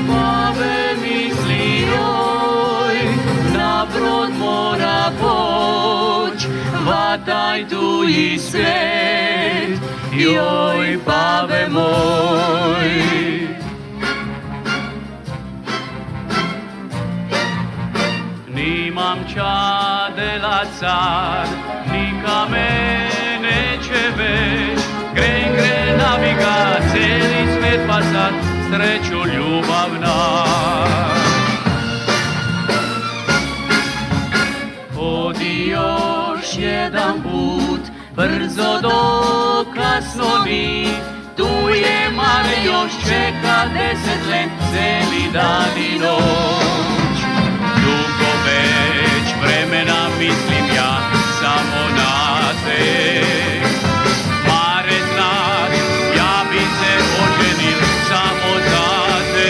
Pavel misli joj, na brod mora poć, vataj tu i svet, joj Pave moj. Ni mamča de la car, ni kamene će već, gre naviga, celi svet pasat, sreću ljubavna. Odi još jedan put, brzo do kasno ni, tu je mare još čeka 10 let, celi dan i noć. Dugo već vremena mislim ja samo na te. Mare znak, ja bi se oženil samo za te.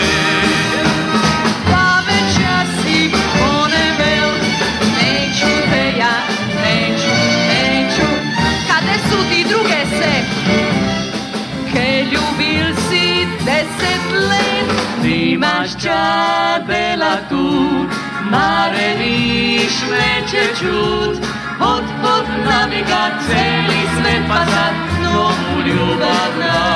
Pa već ja si ponevel, neću te ja, neću. Kade su ti druge se, ke ljubil si 10 let. Nimaš čadela tu, mare niš neće čut, pod naviga celi svet pasat, novu ljubavna.